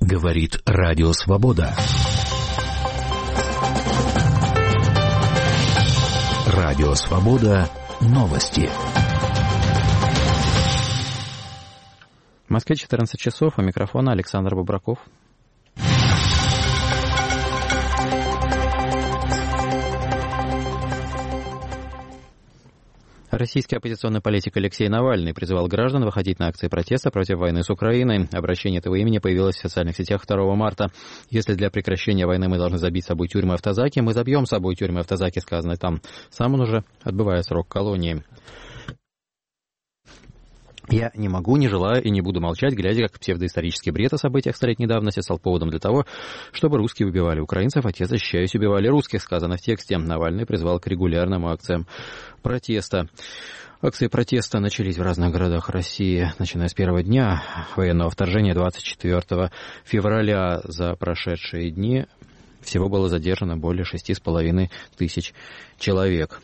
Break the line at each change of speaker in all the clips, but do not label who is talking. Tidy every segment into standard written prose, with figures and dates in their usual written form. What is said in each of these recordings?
Говорит Радио Свобода. Радио Свобода. Новости.
В Москве 14 часов. У микрофона Александр Бобраков. Российский оппозиционный политик Алексей Навальный призывал граждан выходить на акции протеста против войны с Украиной. Обращение этого имени появилось в социальных сетях 2 марта. «Если для прекращения войны мы должны забить с собой тюрьмы автозаки, мы забьем с собой тюрьмы автозаки», сказано там. Сам он уже отбывает срок колонии. Я не могу, не желаю и не буду молчать, глядя, как псевдоисторический бред о событиях столетней давности стал поводом для того, чтобы русские убивали украинцев, а те, защищаясь, убивали русских, сказано в тексте. Навальный призвал к регулярным акциям протеста. Акции протеста начались в разных городах России, начиная с первого дня военного вторжения 24 февраля. За прошедшие дни всего было задержано более 6,5 тысяч человек.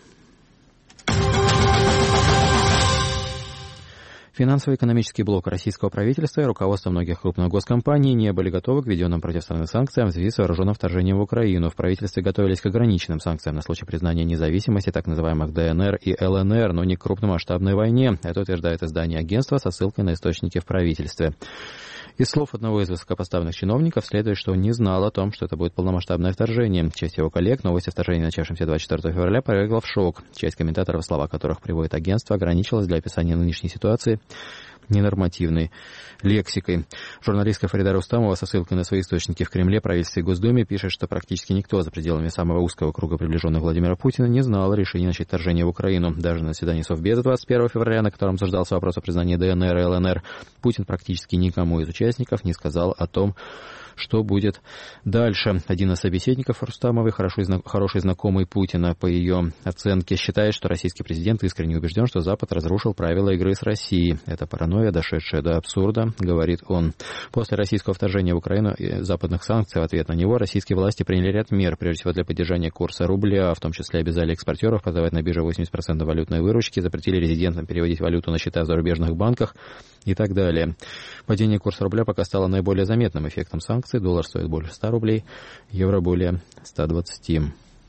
Финансово-экономический блок российского правительства и руководство многих крупных госкомпаний не были готовы к введенным против страны санкциям в связи с вооруженным вторжением в Украину. В правительстве готовились к ограниченным санкциям на случай признания независимости так называемых ДНР и ЛНР, но не к крупномасштабной войне. Это утверждает издание агентства со ссылкой на источники в правительстве. Из слов одного из высокопоставленных чиновников следует, что он не знал о том, что это будет полномасштабное вторжение. Часть его коллег новость о вторжении, начавшемся 24 февраля, повергла в шок. Часть комментаторов, слова которых приводит агентство, ограничилась для описания нынешней ситуации ненормативной лексикой. Журналистка Фарида Рустамова со ссылкой на свои источники в Кремле, правительстве и Госдуме пишет, что практически никто за пределами самого узкого круга приближенных Владимира Путина не знал о решении начать вторжение в Украину. Даже на заседании Совбеза 21 февраля, на котором обсуждался вопрос о признании ДНР и ЛНР, Путин практически никому из участников не сказал о том, что будет дальше. Один из собеседников Рустамовой, хороший знакомый Путина, по ее оценке, считает, что российский президент искренне убежден, что Запад разрушил правила игры с Россией. Это паранойя, дошедшая до абсурда, говорит он. После российского вторжения в Украину и западных санкций в ответ на него российские власти приняли ряд мер, прежде всего для поддержания курса рубля, в том числе обязали экспортеров продавать на бирже 80% валютной выручки, запретили резидентам переводить валюту на счета в зарубежных банках и так далее. Падение курса рубля пока стало наиболее заметным эффектом санкций. Доллар стоит больше 100 рублей, евро более 120.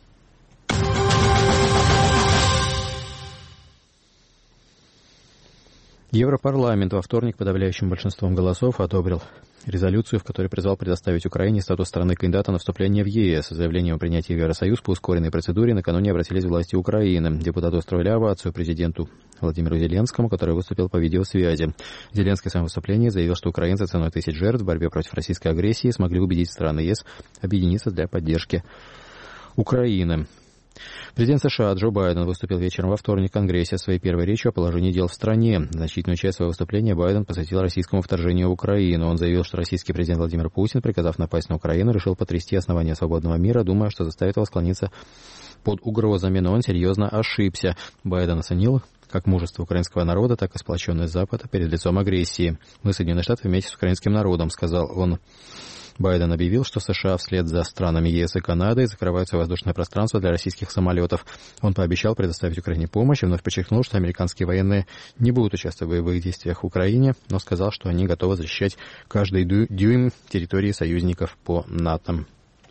Европарламент во вторник подавляющим большинством голосов одобрил резолюцию, в которой призвал предоставить Украине статус страны-кандидата на вступление в ЕС. С заявлением о принятии в Евросоюз по ускоренной процедуре накануне обратились власти Украины. Депутаты устроили овацию президенту Владимиру Зеленскому, который выступил по видеосвязи. Зеленский в своем выступлении заявил, что украинцы ценой тысяч жертв в борьбе против российской агрессии смогли убедить страны ЕС объединиться для поддержки Украины. Президент США Джо Байден выступил вечером во вторник в Конгрессе своей первой речью о положении дел в стране. Значительную часть своего выступления Байден посвятил российскому вторжению в Украину. Он заявил, что российский президент Владимир Путин, приказав напасть на Украину, решил потрясти основания свободного мира, думая, что заставит его склониться под угрозами, но он серьезно ошибся. Байден оценил как мужество украинского народа, так и сплоченность Запада перед лицом агрессии. «Мы, Соединенные Штаты, вместе с украинским народом», — сказал он. Байден объявил, что США вслед за странами ЕС и Канадой закрывают свое воздушное пространство для российских самолетов. Он пообещал предоставить Украине помощь и вновь подчеркнул, что американские военные не будут участвовать в боевых действиях в Украине, но сказал, что они готовы защищать каждый дюйм территории союзников по НАТО.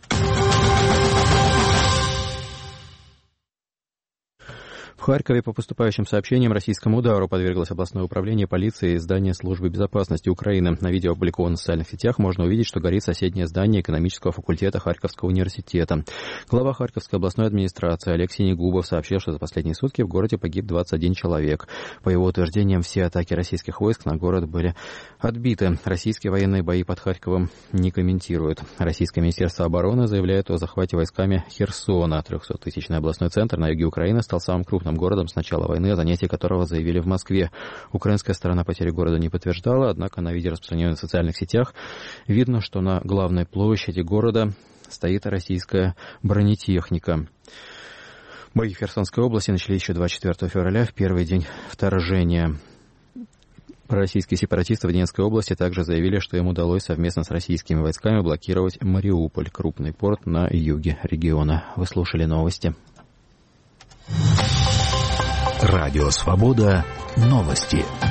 В Харькове по поступающим сообщениям российскому удару подверглось областное управление полиции и здание службы безопасности Украины. На видео, опубликованном в социальных сетях, можно увидеть, что горит соседнее здание экономического факультета Харьковского университета. Глава Харьковской областной администрации Алексей Негубов сообщил, что за последние сутки в городе погиб 21 человек. По его утверждениям, все атаки российских войск на город были отбиты. Российские военные бои под Харьковом не комментируют. Российское министерство обороны заявляет о захвате войсками Херсона. 300-тысячный областной центр на юге Украины стал самым крупным городом с начала войны, о занятии которого заявили в Москве. Украинская сторона потери города не подтверждала, однако на видео, распространенном в социальных сетях, видно, что на главной площади города стоит российская бронетехника. Бои в Херсонской области начались еще 24 февраля, в первый день вторжения. Пророссийские сепаратисты в Донецкой области также заявили, что им удалось совместно с российскими войсками блокировать Мариуполь, крупный порт на юге региона. Вы слушали новости.
Радио Свобода. Новости.